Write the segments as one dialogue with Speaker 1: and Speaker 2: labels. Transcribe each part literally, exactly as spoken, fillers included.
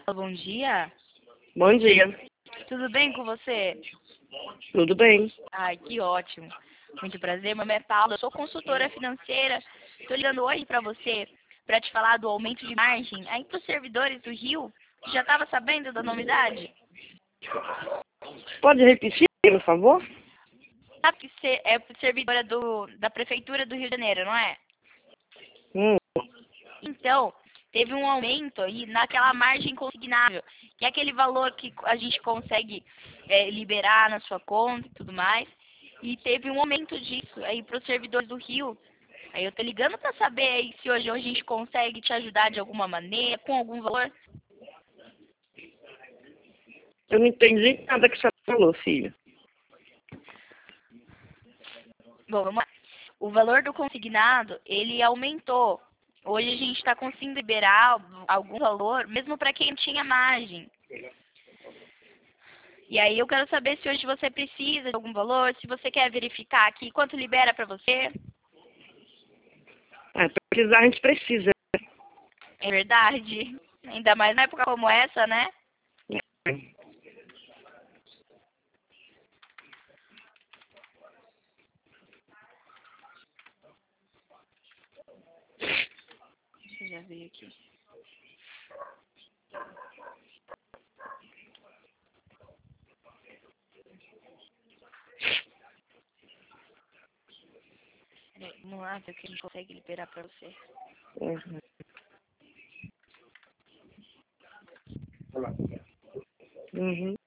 Speaker 1: Bom dia.
Speaker 2: Bom dia.
Speaker 1: Tudo bem com você?
Speaker 2: Tudo bem.
Speaker 1: Ai, que ótimo. Muito prazer, meu nome é Paula, eu sou consultora financeira. Estou ligando hoje para você para te falar do aumento de margem aí para os servidores do Rio. Você já estava sabendo da novidade?
Speaker 2: Pode repetir, por favor?
Speaker 1: Sabe que você é servidora do, da Prefeitura do Rio de Janeiro, não é?
Speaker 2: Hum.
Speaker 1: Então, teve um aumento aí naquela margem consignável, que é aquele valor que a gente consegue é, liberar na sua conta e tudo mais. E teve um aumento disso aí para os servidores do Rio. Aí eu tô ligando para saber aí se hoje a gente consegue te ajudar de alguma maneira, com algum valor.
Speaker 2: Eu não entendi nada que você falou, filho.
Speaker 1: Bom, vamos lá. O valor do consignado, ele aumentou. Hoje a gente está conseguindo liberar algum valor, mesmo para quem tinha margem. E aí eu quero saber se hoje você precisa de algum valor, se você quer verificar aqui quanto libera para você.
Speaker 2: É, precisar a gente precisa.
Speaker 1: É verdade. Ainda mais numa época como essa, né?
Speaker 2: É.
Speaker 1: Deixa eu já ver aqui. Peraí, vamos lá ver o que a gente consegue liberar para você.
Speaker 2: Uhum. Uhum.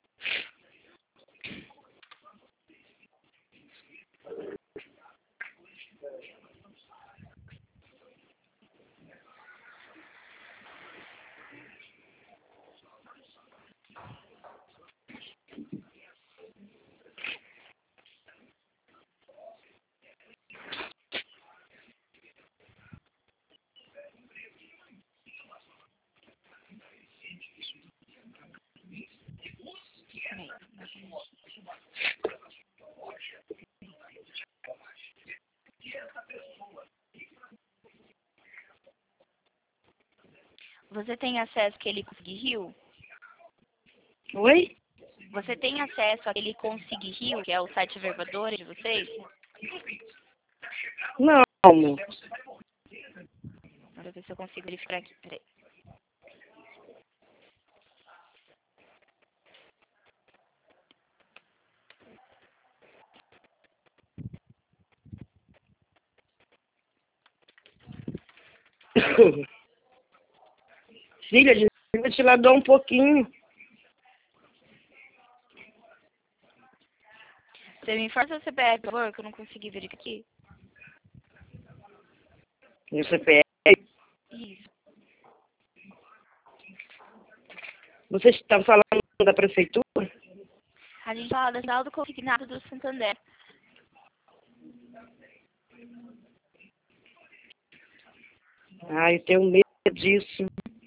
Speaker 1: Peraí. Você tem acesso àquele Consig Rio?
Speaker 2: Oi?
Speaker 1: Você tem acesso àquele Consig Rio, que é o site verbador de vocês?
Speaker 2: Não, amor.
Speaker 1: Deixa eu ver se eu consigo verificar aqui. Peraí.
Speaker 2: Filha, de ventilador um pouquinho.
Speaker 1: Você me informa seu C P F, por favor, que eu não consegui verificar aqui.
Speaker 2: E o C P F.
Speaker 1: Isso.
Speaker 2: Vocês estão falando da prefeitura?
Speaker 1: A gente fala da Central do Consignado do Santander.
Speaker 2: Ai, eu tenho medo disso.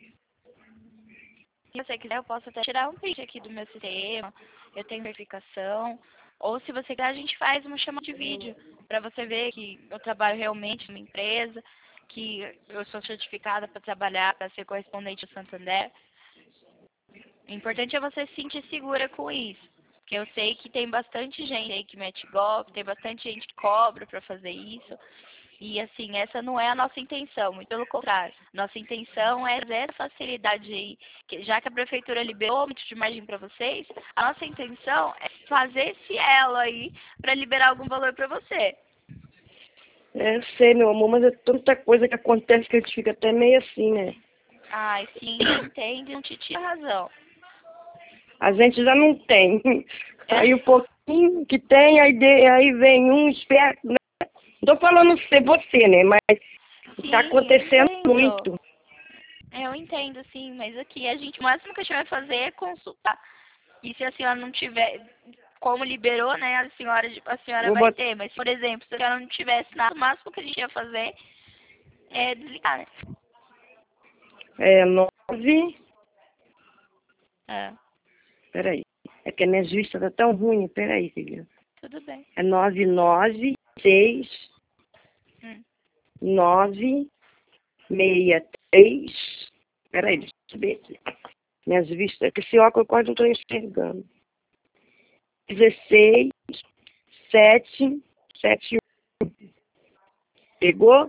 Speaker 1: Se você quiser, eu posso até tirar um print aqui do meu sistema. Eu tenho verificação. Ou se você quiser, a gente faz uma chamada de vídeo para você ver que eu trabalho realmente numa empresa, que eu sou certificada para trabalhar, para ser correspondente ao Santander. O importante é você se sentir segura com isso. Porque eu sei que tem bastante gente aí que mete golpe, tem bastante gente que cobra para fazer isso. E assim, essa não é a nossa intenção, muito pelo contrário. Nossa intenção é trazer essa facilidade aí, que já que a prefeitura liberou aumento de margem para vocês, a nossa intenção é fazer esse elo aí para liberar algum valor para você.
Speaker 2: É, sei, meu amor, mas é tanta coisa que acontece que a gente fica até meio assim, né?
Speaker 1: Ai, sim, eu entendo e não te tiro a razão.
Speaker 2: A gente já não tem.
Speaker 1: É.
Speaker 2: Aí o pouquinho que tem, aí, de, aí vem um esperto, né? Não tô falando ser você, né? Mas
Speaker 1: Sim,
Speaker 2: tá
Speaker 1: eu
Speaker 2: acontecendo
Speaker 1: entendo.
Speaker 2: muito.
Speaker 1: Eu entendo, sim, mas aqui a gente, o máximo que a gente vai fazer é consultar. E se a senhora não tiver, como liberou, né, a senhora, a senhora
Speaker 2: Vou
Speaker 1: vai
Speaker 2: botar,
Speaker 1: ter. Mas, por exemplo, se a senhora não tivesse nada, o máximo que a gente ia fazer é desligar, né?
Speaker 2: é, nove.
Speaker 1: É,
Speaker 2: Peraí. É que a minha vista tá tão ruim. Peraí, filha.
Speaker 1: tudo bem.
Speaker 2: É nove, nove, seis,
Speaker 1: Hum.
Speaker 2: nove, meia, três. Peraí, deixa eu ver aqui. Minhas vistas, que esse óculos eu quase não estou enxergando. dezesseis, sete, sete, um. Pegou?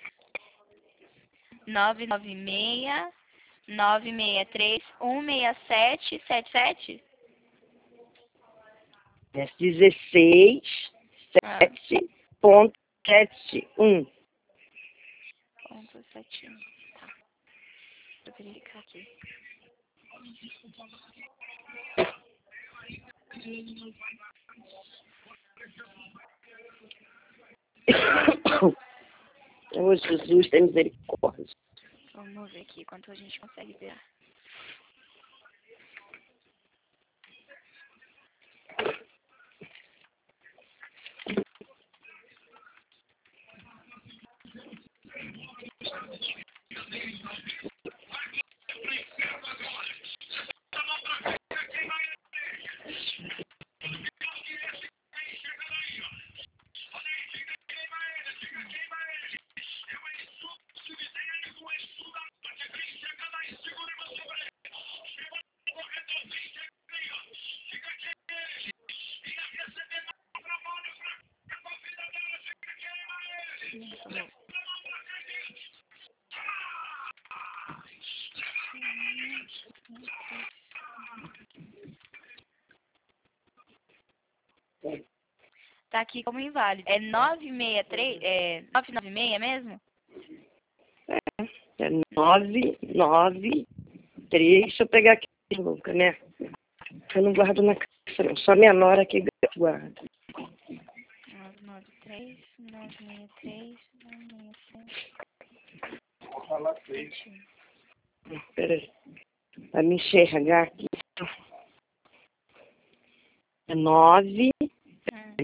Speaker 1: nove nove seis, nove seis três, um seis sete, sete sete?
Speaker 2: É dezesseis,
Speaker 1: Ah,
Speaker 2: sete, ponto, sete, um.
Speaker 1: ponto sete um. Tá. Vou verificar aqui.
Speaker 2: Oh, Jesus, tem misericórdia.
Speaker 1: Vamos ver aqui quanto a gente consegue ver. Vamos. Tá aqui como inválido. É nove seis três, é nove nove seis mesmo?
Speaker 2: É nove, nove, três. Deixa eu pegar aqui, louca, né? Eu não guardo na caixa, não. Só minha nora que guarda.
Speaker 1: nove nove três, nove seis três, nove seis sete.
Speaker 2: Peraí. Pra me enxergar aqui. É nove,
Speaker 1: Hum.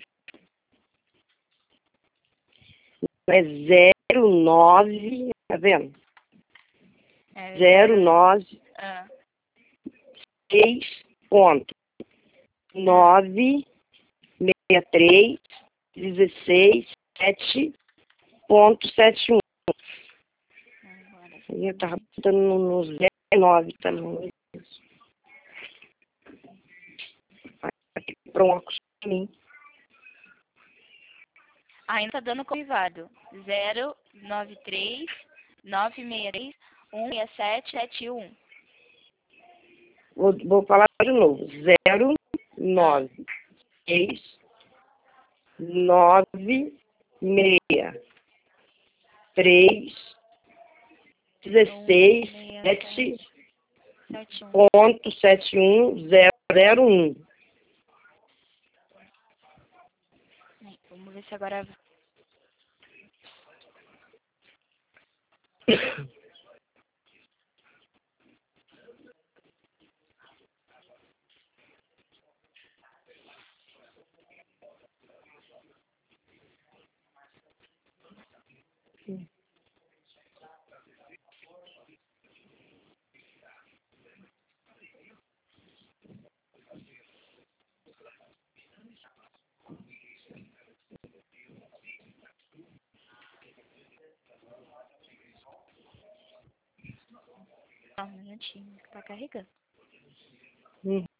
Speaker 2: é zero, nove, tá vendo?
Speaker 1: É
Speaker 2: Zero, nove,
Speaker 1: Ah,
Speaker 2: seis, ponto. Nove, seis, três, dezesseis, sete, ponto, sete, um.
Speaker 1: agora
Speaker 2: Aí eu tava botando no, no zero, nove também. Aqui, pronto, pra mim.
Speaker 1: ainda tá dando como inválido. zero nove três, nove seis três, um seis sete, sete um.
Speaker 2: Vou, vou falar de novo. Zero,
Speaker 1: Ah,
Speaker 2: nove, seis, nove, seis, três,
Speaker 1: um
Speaker 2: dezesseis,
Speaker 1: seis
Speaker 2: sete,
Speaker 1: sete, sete um.
Speaker 2: ponto, sete, um, zero, zero, um.
Speaker 1: Vamos ver se agora. Ah, um minutinho, tá carregando.
Speaker 2: Hum.